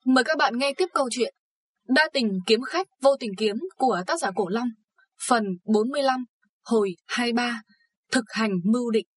Mời các bạn nghe tiếp câu chuyện Đa tình kiếm khách vô tình kiếm của tác giả Cổ Long, phần 45, hồi 23, thực hành mưu định.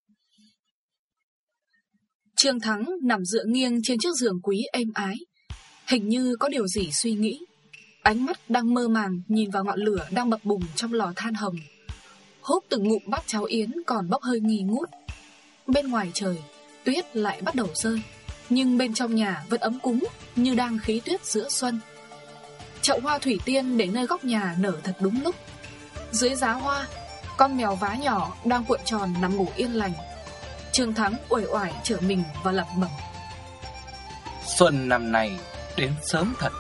Trương Thắng nằm dựa nghiêng trên chiếc giường quý êm ái, hình như có điều gì suy nghĩ. Ánh mắt đang mơ màng nhìn vào ngọn lửa đang bập bùng trong lò than hồng. Húp từng ngụm bát cháo yến còn bốc hơi nghi ngút. Bên ngoài trời, tuyết lại bắt đầu rơi, nhưng bên trong nhà vẫn ấm cúng như đang khí tuyết giữa xuân. Chậu hoa thủy tiên để nơi góc nhà nở thật đúng lúc. Dưới giá hoa, con mèo vá nhỏ đang cuộn tròn nằm ngủ yên lành. Trương Thắng uể oải trở mình và lẩm bẩm: xuân năm nay đến sớm thật.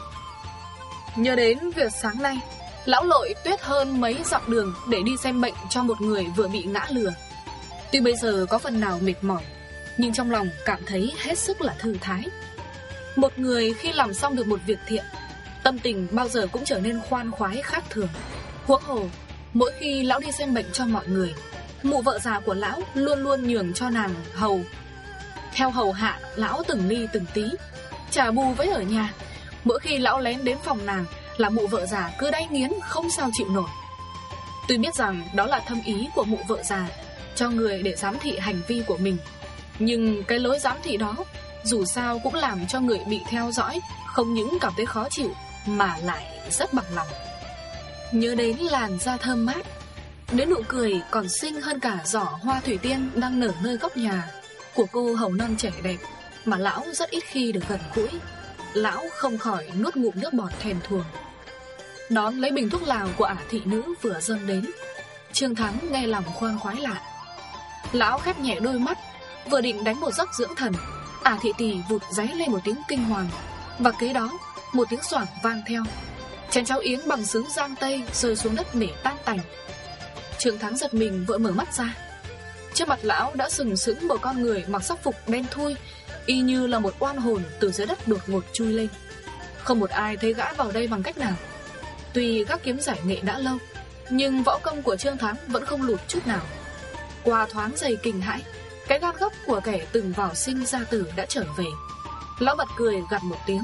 Nhớ đến việc sáng nay lão lội tuyết hơn mấy dặm đường để đi xem bệnh cho một người vừa bị ngã lừa. Tuy bây giờ có phần nào mệt mỏi, nhưng trong lòng cảm thấy hết sức là thư thái. Một người khi làm xong được một việc thiện, tâm tình bao giờ cũng trở nên khoan khoái khác thường. Huống hồ, mỗi khi lão đi xem bệnh cho mọi người, mụ vợ già của lão luôn luôn nhường cho nàng hầu. Theo hầu hạ lão từng ly từng tí. Chả bù với ở nhà, mỗi khi lão lén đến phòng nàng là mụ vợ già cứ đay nghiến không sao chịu nổi. Tuy biết rằng đó là thâm ý của mụ vợ già, cho người để giám thị hành vi của mình, nhưng cái lối giám thị đó dù sao cũng làm cho người bị theo dõi không những cảm thấy khó chịu mà lại rất bằng lòng. Nhớ đến làn da thơm mát, đến nụ cười còn xinh hơn cả giỏ hoa thủy tiên đang nở nơi góc nhà của cô hầu non trẻ đẹp mà lão rất ít khi được gần gũi, lão không khỏi nuốt ngụm nước bọt thèm thuồng. Đón lấy bình thuốc lào của ả thị nữ vừa dâng đến, Trương Thắng nghe lòng khoan khoái lạ. Lão khép nhẹ đôi mắt, vừa định đánh một giấc dưỡng thần, ả thị tỳ vụt giấy lên một tiếng kinh hoàng, và kế đó một tiếng xoảng vang theo. Chén cháo yến bằng sứ Giang Tây rơi xuống đất để tan tành. Trương Thắng giật mình vội mở mắt ra. Trước mặt lão đã sừng sững một con người mặc sắc phục đen thui, y như là một oan hồn từ dưới đất đột ngột chui lên. Không một ai thấy gã vào đây bằng cách nào. Tuy gác kiếm giải nghệ đã lâu, nhưng võ công của Trương Thắng vẫn không lụt chút nào. Qua thoáng giây kinh hãi, cái gan góc của kẻ từng vào sinh ra tử đã trở về. Lão bật cười gằn một tiếng: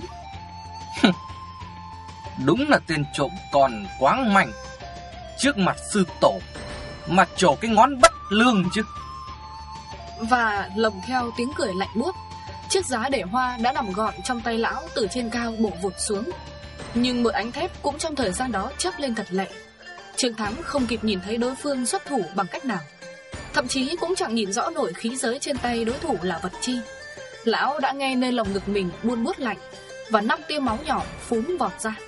Đúng là tên trộm còn quáng manh, trước mặt sư tổ mà trổ cái ngón bất lương chứ. Và lồng theo tiếng cười lạnh buốt, chiếc giá để hoa đã nằm gọn trong tay lão từ trên cao bổ vụt xuống. Nhưng một ánh thép cũng trong thời gian đó chớp lên thật lẹ. Trương Thắng không kịp nhìn thấy đối phương xuất thủ bằng cách nào, thậm chí cũng chẳng nhìn rõ nổi khí giới trên tay đối thủ là vật chi. Lão đã nghe nơi lồng ngực mình buôn buốt lạnh, và 5 tia máu nhỏ phún vọt ra.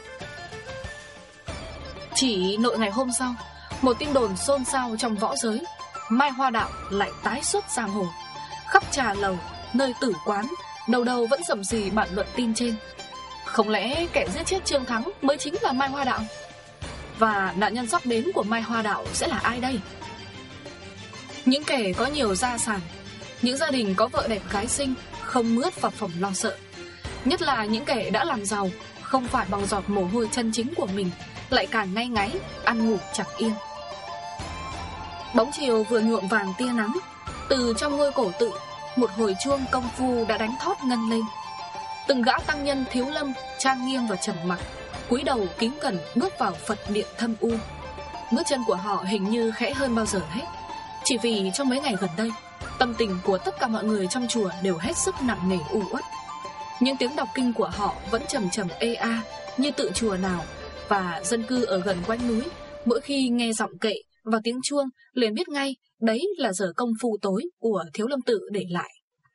Chỉ nội ngày hôm sau, một tin đồn xôn xao trong võ giới: Mai Hoa Đạo lại tái xuất giang hồ. Khắp trà lầu, nơi tử quán, đầu đầu vẫn rầm rì bàn luận tin trên. Không lẽ kẻ giết chết Trương Thắng mới chính là Mai Hoa Đạo? Và nạn nhân sắp đến của Mai Hoa Đạo sẽ là ai đây? Những kẻ có nhiều gia sản, những gia đình có vợ đẹp gái xinh, không mướt phập phồng lo sợ. Nhất là những kẻ đã làm giàu, không phải bằng giọt mồ hôi chân chính của mình, lại càng ngay ngáy, ăn ngủ chẳng yên. Bóng chiều vừa nhuộm vàng tia nắng, từ trong ngôi cổ tự, một hồi chuông công phu đã đánh thót ngân lên. Từng gã tăng nhân thiếu lâm trang nghiêm và trầm mặc, cúi đầu kính cẩn bước vào Phật điện thâm u. Bước chân của họ hình như khẽ hơn bao giờ hết, chỉ vì trong mấy ngày gần đây, tâm tình của tất cả mọi người trong chùa đều hết sức nặng nề u uất. Những tiếng đọc kinh của họ vẫn trầm trầm ê a như tự chùa nào, và dân cư ở gần quanh núi mỗi khi nghe giọng kệ và tiếng chuông liền biết ngay đấy là giờ công phu tối của Thiếu Lâm tự để lại.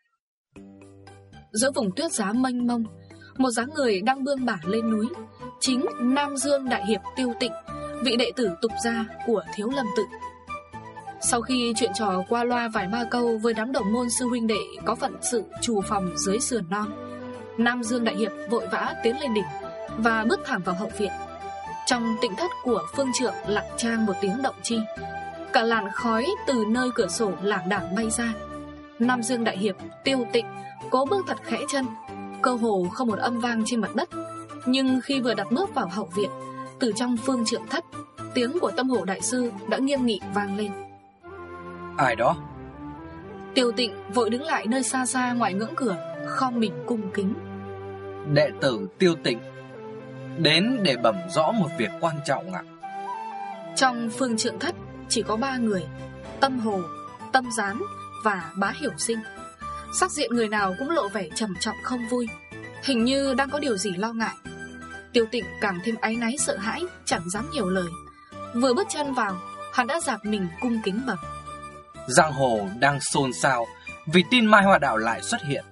Giữa vùng tuyết giá mênh mông, một dáng người đang bươn bả lên núi, chính Nam Dương Đại Hiệp Tiêu Tịnh, vị đệ tử tục gia của Thiếu Lâm tự. Sau khi chuyện trò qua loa vài ba câu với đám đồng môn sư huynh đệ có phận sự trù phòng dưới sườn non, Nam Dương Đại Hiệp vội vã tiến lên đỉnh và bước thẳng vào hậu viện. Trong tịnh thất của phương trượng lặng trang một tiếng động chi. Cả làn khói từ nơi cửa sổ lảng đảng bay ra. Nam Dương Đại Hiệp Tiêu Tịnh cố bước thật khẽ chân, cơ hồ không một âm vang trên mặt đất. Nhưng khi vừa đặt bước vào hậu viện, từ trong phương trượng thất, tiếng của Tâm Hổ đại sư đã nghiêm nghị vang lên: Ai đó? Tiêu Tịnh vội đứng lại nơi xa xa ngoài ngưỡng cửa, khom mình cung kính: Đệ tử Tiêu Tịnh đến để bẩm rõ một việc quan trọng ạ. Trong phương trượng thất chỉ có 3 người: Tâm Hồ, Tâm Gián và Bá Hiểu Sinh. Sắc diện người nào cũng lộ vẻ trầm trọng không vui, hình như đang có điều gì lo ngại. Tiêu Tịnh càng thêm áy náy sợ hãi, chẳng dám nhiều lời. Vừa bước chân vào, hắn đã dạp mình cung kính bẩm: Giang hồ đang xôn xao vì tin Mai Hoa Đạo lại xuất hiện.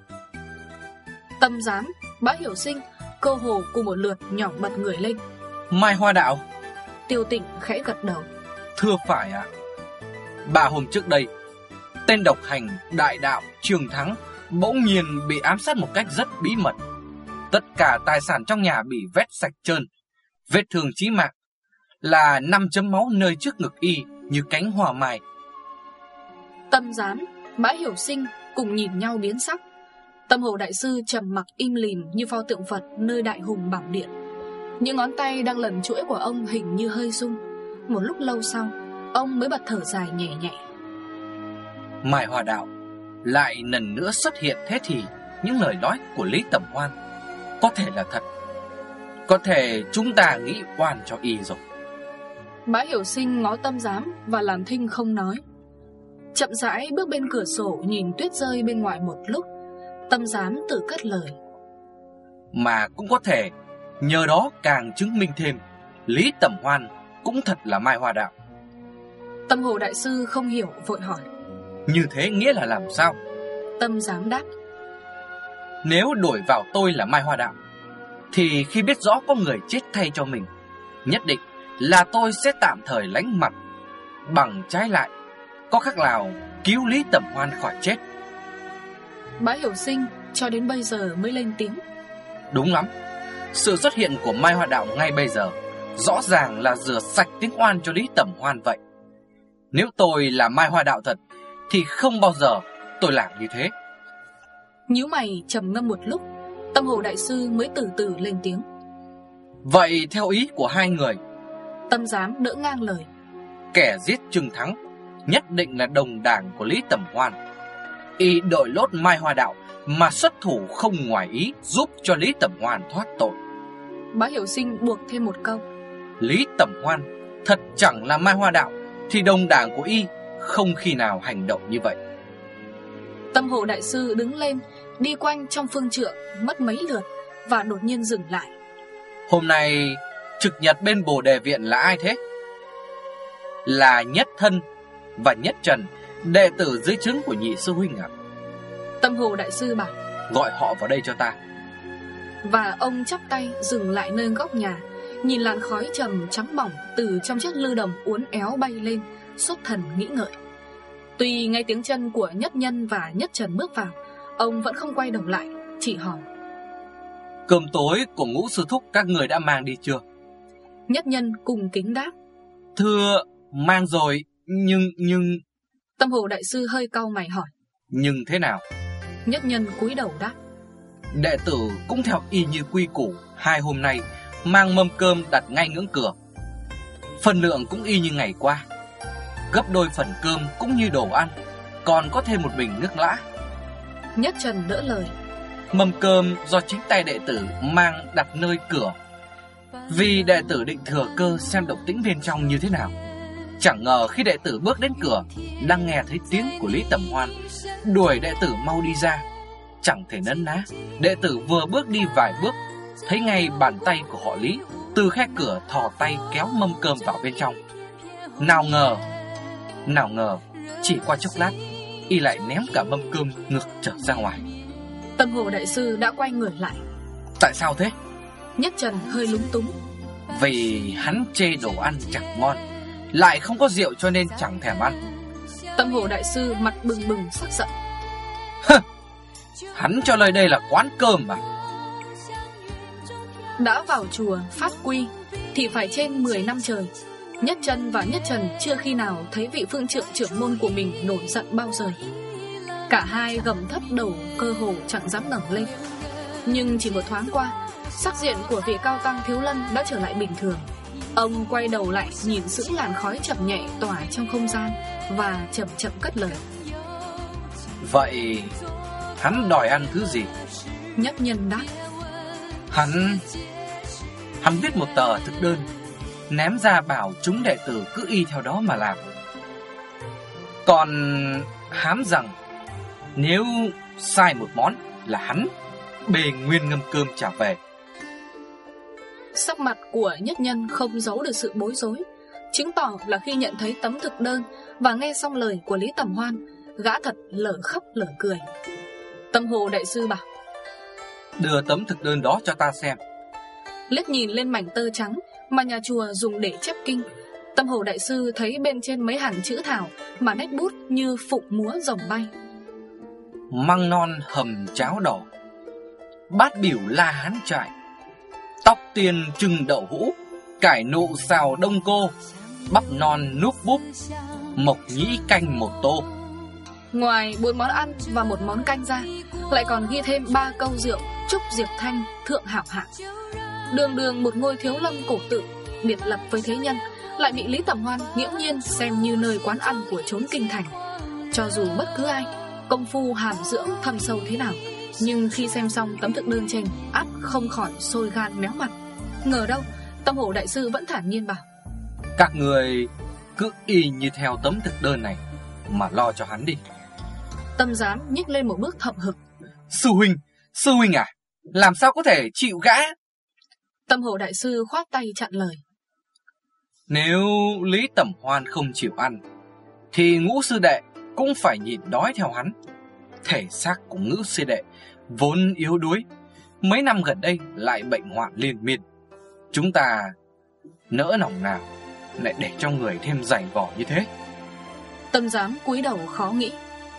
Tâm Gián, Bá Hiểu Sinh cơ hồ cùng một lượt nhỏ bật người lên. Mai Hoa Đạo? Tiêu Tịnh khẽ gật đầu: Thưa phải ạ. 3 hôm trước đây, tên độc hành đại đạo Trường Thắng bỗng nhiên bị ám sát một cách rất bí mật. Tất cả tài sản trong nhà bị vét sạch trơn. Vết thương chí mạng là 5 chấm máu nơi trước ngực y như cánh hoa mai. Tâm Gián, Bá Hiểu Sinh cùng nhìn nhau biến sắc. Tâm Hồ đại sư trầm mặc im lìm như pho tượng Phật nơi đại hùng bảo điện. Những ngón tay đang lần chuỗi của ông hình như hơi rung. Một lúc lâu sau, ông mới bật thở dài nhẹ nhẹ. Mai Hoa Đạo lại lần nữa xuất hiện, thế thì những lời nói của Lý Tẩm Hoan có thể là thật. Có thể chúng ta nghĩ oan cho y rồi. Bá Hiểu Sinh ngó Tâm Giám và làm thinh không nói. Chậm rãi bước bên cửa sổ nhìn tuyết rơi bên ngoài một lúc. Tâm Giám tự cất lời: Mà cũng có thể nhờ đó càng chứng minh thêm Lý Tẩm Hoan cũng thật là Mai Hoa Đạo. Tâm Hồ đại sư không hiểu vội hỏi: Như thế nghĩa là làm sao? Tâm Giám đáp: Nếu đổi vào tôi là Mai Hoa Đạo, thì khi biết rõ có người chết thay cho mình, nhất định là tôi sẽ tạm thời lánh mặt. Bằng trái lại, có khác nào cứu Lý Tẩm Hoan khỏi chết. Bá Hiểu Sinh cho đến bây giờ mới lên tiếng: Đúng lắm. Sự xuất hiện của Mai Hoa Đạo ngay bây giờ rõ ràng là rửa sạch tiếng oan cho Lý Tẩm Hoan vậy. Nếu tôi là Mai Hoa Đạo thật thì không bao giờ tôi làm như thế. Nhíu mày trầm ngâm một lúc, Tâm Hồ đại sư mới từ từ lên tiếng: Vậy theo ý của hai người, Tâm Giám đỡ ngang lời: kẻ giết Trừng Thắng nhất định là đồng đảng của Lý Tẩm Hoan. Y đội lốt Mai Hoa Đạo mà xuất thủ không ngoài ý, giúp cho Lý Tẩm Hoan thoát tội. Bá Hiểu Sinh buộc thêm một câu: Lý Tẩm Hoan thật chẳng là Mai Hoa Đạo thì đồng đảng của y không khi nào hành động như vậy. Tâm Hồ đại sư đứng lên, đi quanh trong phương trượng mất mấy lượt và đột nhiên dừng lại. Hôm nay trực nhật bên Bồ Đề Viện là ai thế? Là Nhất Thân và Nhất Trần, đệ tử dưới trướng của nhị sư huynh ạ. Tâm Hồ đại sư bảo: Gọi họ vào đây cho ta. Và ông chắp tay dừng lại nơi góc nhà, nhìn làn khói trầm trắng bỏng từ trong chiếc lư đồng uốn éo bay lên, xuất thần nghĩ ngợi. Tuy nghe tiếng chân của Nhất Nhân và Nhất Trần bước vào, ông vẫn không quay đầu lại, chỉ hỏi: Cơm tối của Ngũ sư thúc các người đã mang đi chưa? Nhất Nhân cung kính đáp: Thưa, mang rồi, nhưng... Tâm Hồ đại sư hơi cau mày hỏi: Nhưng thế nào? Nhất Nhân cúi đầu đáp: Đệ tử cũng theo y như quy củ, 2 hôm nay mang mâm cơm đặt ngay ngưỡng cửa. Phần lượng cũng y như ngày qua, gấp đôi phần cơm cũng như đồ ăn, còn có thêm một bình nước lã. Nhất Trần đỡ lời: Mâm cơm do chính tay đệ tử mang đặt nơi cửa, vì đệ tử định thừa cơ xem động tĩnh bên trong như thế nào. Chẳng ngờ khi đệ tử bước đến cửa, đang nghe thấy tiếng của Lý Tẩm Hoan, đuổi đệ tử mau đi ra. Chẳng thể nấn ná, đệ tử vừa bước đi vài bước, thấy ngay bàn tay của họ Lý từ khe cửa thò tay kéo mâm cơm vào bên trong. Nào ngờ, chỉ qua chốc lát, y lại ném cả mâm cơm ngược trở ra ngoài. Tâm Hồ đại sư đã quay người lại: Tại sao thế? Nhất Trần hơi lúng túng: Vì hắn chê đồ ăn chẳng ngon, lại không có rượu cho nên chẳng thèm ăn. Tâm Hồ đại sư mặt bừng bừng sắc giận: Hắn cho lời đây là quán cơm mà. Đã vào chùa phát quy thì phải trên 10 năm trời. Nhất Trần và Nhất Trần chưa khi nào thấy vị phương trượng trưởng môn của mình nổi giận bao giờ. Cả hai gầm thấp đầu cơ hồ chẳng dám ngẩng lên. Nhưng chỉ một thoáng qua, sắc diện của vị cao tăng Thiếu Lân đã trở lại bình thường. Ông quay đầu lại nhìn sững làn khói chậm nhẹ tỏa trong không gian và chậm chậm cất lời: Vậy hắn đòi ăn thứ gì? Nhất Nhân đáp: Hắn viết một tờ thực đơn, ném ra bảo chúng đệ tử cứ y theo đó mà làm. Còn hám rằng nếu sai một món là hắn bê nguyên ngâm cơm trả về. Sắc mặt của Nhất Nhân không giấu được sự bối rối, chứng tỏ là khi nhận thấy tấm thực đơn và nghe xong lời của Lý Tầm Hoan, gã thật lở khóc lở cười. Tâm Hồ đại sư bảo: đưa tấm thực đơn đó cho ta xem. Liếc nhìn lên mảnh tơ trắng mà nhà chùa dùng để chép kinh, Tâm Hồ đại sư thấy bên trên mấy hàng chữ thảo mà nét bút như phụng múa rồng bay. Măng non hầm cháo đỏ, bát biểu la hán trại, tóc tiên trưng đậu hũ, cải nụ xào đông cô, bắp non núp búp, mộc nhĩ canh một tô. Ngoài 4 món ăn và 1 món canh ra, lại còn ghi thêm 3 câu rượu chúc Diệp Thanh thượng hảo hạng. Đường đường một ngôi thiếu lâm cổ tự, biệt lập với thế nhân, lại bị Lý Tầm Hoan nghiễm nhiên xem như nơi quán ăn của chốn kinh thành. Cho dù bất cứ ai, công phu hàm dưỡng thâm sâu thế nào, nhưng khi xem xong tấm thực đơn trên, ắt không khỏi sôi gan méo mặt. Ngờ đâu, Tâm Hồ đại sư vẫn thản nhiên bảo: các người cứ y như theo tấm thực đơn này mà lo cho hắn đi. Tâm Giám nhích lên một bước hậm hực: Sư huynh à, làm sao có thể chịu gã? Tâm Hồ đại sư khoát tay chặn lời: nếu Lý Tầm Hoan không chịu ăn thì Ngũ sư đệ cũng phải nhịn đói theo hắn. Thể xác của Ngũ sư đệ vốn yếu đuối, mấy năm gần đây lại bệnh hoạn liên miên. Chúng ta nỡ lòng nào lại để cho người thêm dày vò như thế. Tâm Giám cúi đầu khó nghĩ: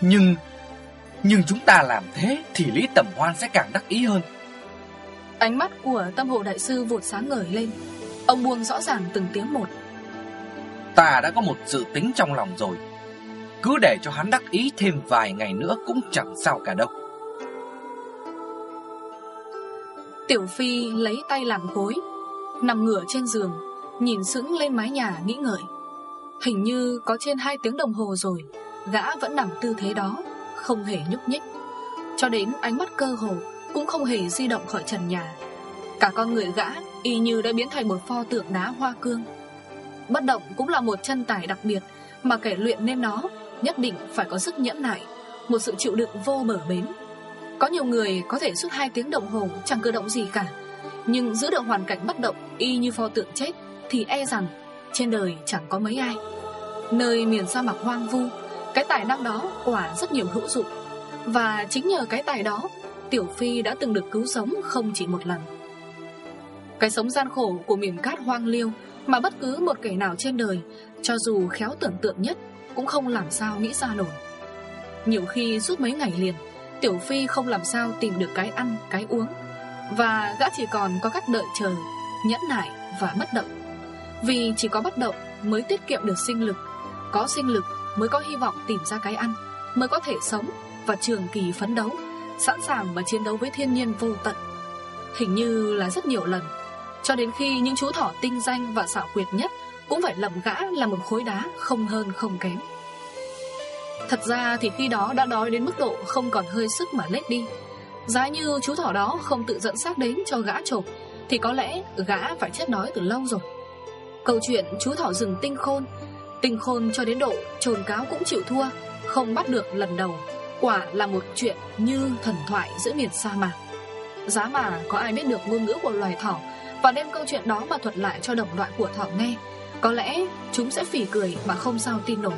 Nhưng chúng ta làm thế thì Lý Tầm Hoan sẽ càng đắc ý hơn. Ánh mắt của Tâm Hồ đại sư vụt sáng ngời lên. Ông buông rõ ràng từng tiếng một: ta đã có một dự tính trong lòng rồi, cứ để cho hắn đắc ý thêm vài ngày nữa cũng chẳng sao cả đâu. Tiểu Phi lấy tay làm gối, nằm ngửa trên giường, nhìn sững lên mái nhà nghĩ ngợi. Hình như có trên 2 tiếng đồng hồ rồi, gã vẫn nằm tư thế đó, không hề nhúc nhích. Cho đến ánh mắt cơ hồ cũng không hề di động khỏi trần nhà. Cả con người gã y như đã biến thành một pho tượng đá hoa cương. Bất động cũng là một chân tài đặc biệt, mà kẻ luyện nên nó nhất định phải có sức nhẫn nại, một sự chịu đựng vô bờ bến. Có nhiều người có thể suốt 2 tiếng đồng hồ chẳng cử động gì cả, nhưng giữ được hoàn cảnh bất động y như pho tượng chết thì e rằng trên đời chẳng có mấy ai. Nơi miền sa mạc hoang vu, cái tài năng đó quả rất nhiều hữu dụng. Và chính nhờ cái tài đó, Tiểu Phi đã từng được cứu sống không chỉ một lần. Cái sống gian khổ của miền cát hoang liêu mà bất cứ một kẻ nào trên đời, cho dù khéo tưởng tượng nhất, cũng không làm sao nghĩ ra nổi. Nhiều khi suốt mấy ngày liền, Tiểu Phi không làm sao tìm được cái ăn, cái uống, và gã chỉ còn có cách đợi chờ, nhẫn nại và bất động. Vì chỉ có bất động mới tiết kiệm được sinh lực, có sinh lực mới có hy vọng tìm ra cái ăn, mới có thể sống và trường kỳ phấn đấu, sẵn sàng mà chiến đấu với thiên nhiên vô tận. Hình như là rất nhiều lần, cho đến khi những chú thỏ tinh danh và xảo quyệt nhất cũng phải lầm gã là một khối đá không hơn không kém. Thật ra thì khi đó đã đói đến mức độ không còn hơi sức mà lết đi. Giá như chú thỏ đó không tự dẫn xác đến cho gã chộp, thì có lẽ gã phải chết đói từ lâu rồi. Câu chuyện chú thỏ rừng tinh khôn cho đến độ chồn cáo cũng chịu thua, không bắt được lần đầu, quả là một chuyện như thần thoại giữa miền sa mạc. Giá mà có ai biết được ngôn ngữ của loài thỏ và đem câu chuyện đó mà thuật lại cho đồng loại của thỏ nghe, có lẽ chúng sẽ phì cười mà không sao tin nổi.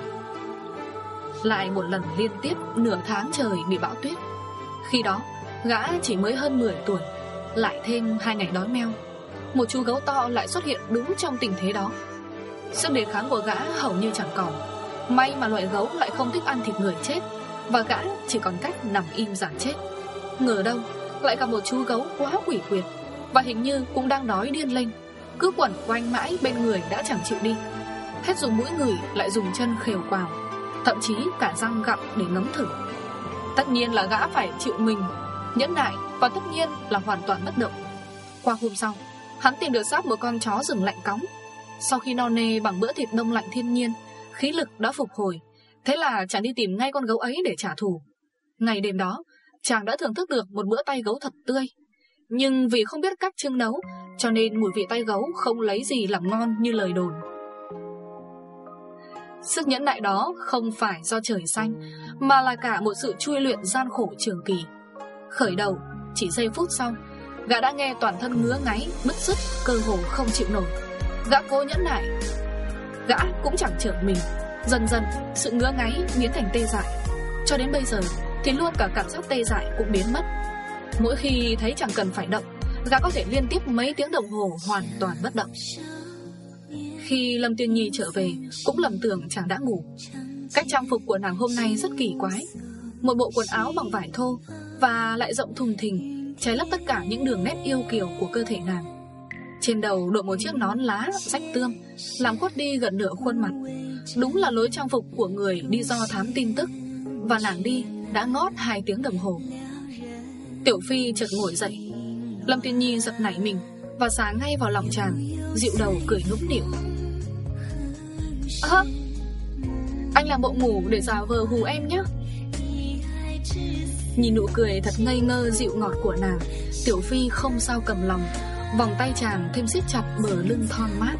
Lại một lần liên tiếp nửa tháng trời bị bão tuyết. Khi đó gã chỉ mới hơn 10 tuổi, lại thêm 2 ngày đói meo. Một chú gấu to lại xuất hiện đúng trong tình thế đó. Sức đề kháng của gã hầu như chẳng còn. May mà loại gấu lại không thích ăn thịt người chết, và gã chỉ còn cách nằm im giả chết. Ngờ đâu lại gặp một chú gấu quá quỷ quyệt, và hình như cũng đang đói điên lên, cứ quẩn quanh mãi bên người đã chẳng chịu đi. Hết dùng mũi ngửi lại dùng chân khều quào, thậm chí cả răng gặm để ngấm thử. Tất nhiên là gã phải chịu mình, nhẫn nại, và tất nhiên là hoàn toàn bất động. Qua hôm sau, hắn tìm được xác một con chó rừng lạnh cóng. Sau khi no nê bằng bữa thịt đông lạnh thiên nhiên, khí lực đã phục hồi. Thế là chàng đi tìm ngay con gấu ấy để trả thù. Ngày đêm đó, chàng đã thưởng thức được một bữa tay gấu thật tươi. nhưng vì không biết cách chưng nấu, cho nên mùi vị tay gấu không lấy gì làm ngon như lời đồn. Sức nhẫn nại đó không phải do trời xanh, mà là cả một sự chui luyện gian khổ trường kỳ. Khởi đầu, chỉ giây phút sau, gã đã nghe toàn thân ngứa ngáy, bứt rứt, cơ hồ không chịu nổi. Gã cố nhẫn nại, gã cũng chẳng trở mình. Dần dần, sự ngứa ngáy biến thành tê dại. Cho đến bây giờ thì luôn cả cảm giác tê dại cũng biến mất. Mỗi khi thấy chẳng cần phải động, gã có thể liên tiếp mấy tiếng đồng hồ hoàn toàn bất động. Khi Lâm Tiên Nhi trở về, cũng lầm tưởng chàng đã ngủ. Cách trang phục của nàng hôm nay rất kỳ quái. Một bộ quần áo bằng vải thô và lại rộng thùng thình, che lấp tất cả những đường nét yêu kiều của cơ thể nàng. Trên đầu đội một chiếc nón lá rách tươm, làm khuất đi gần nửa khuôn mặt. Đúng là lối trang phục của người đi do thám tin tức. Và nàng đi đã ngót 2 tiếng đồng hồ. Tiểu Phi chợt ngồi dậy. Lâm Tiên Nhi giật nảy mình và xá ngay vào lòng chàng, dịu đầu cười nũng nịu. Anh làm bộ ngủ để giả vờ hù em nhé. Nhìn nụ cười thật ngây ngơ dịu ngọt của nàng, Tiểu Phi không sao cầm lòng, vòng tay chàng thêm siết chặt bờ lưng thon mát.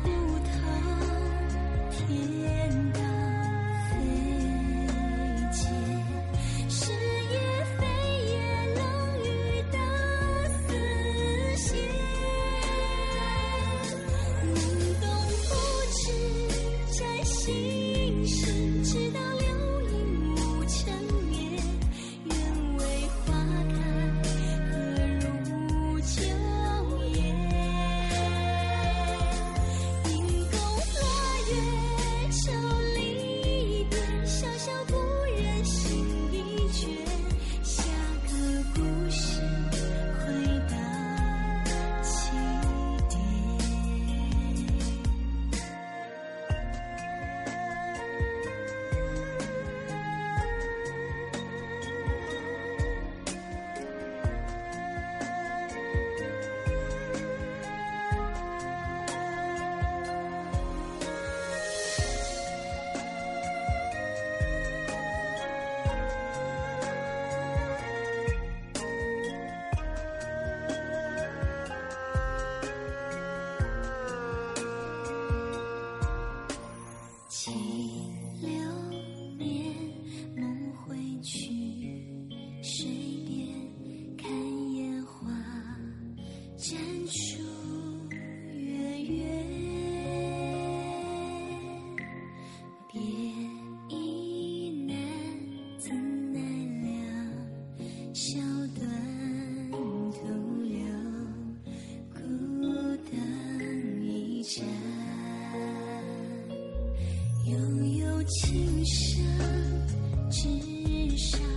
悠悠琴声，至少